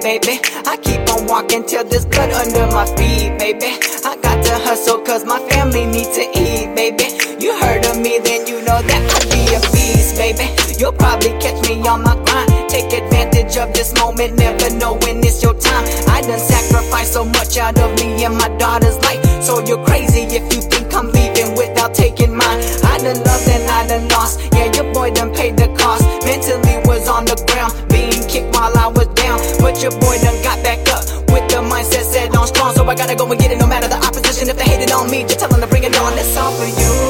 baby. I keep on walking till there's blood under my feet, baby. I got to hustle cause my family need to eat, baby. You heard of me, then you know that I'd be a beast, baby. You'll probably catch me on my grind. Take advantage of this moment, never know when it's your time. I done sacrificed so much out of me and my daughter's life. So you're crazy if you think I'm leaving without taking mine. I done loved and I done lost. Yeah, your boy done paid the cost. Mentally was on the ground, being kicked while I was down. But your boy done got back up with the mindset set on strong. So I gotta go and get it no matter the opposition. If they hated on me, just tell them to bring it on. It's all for you.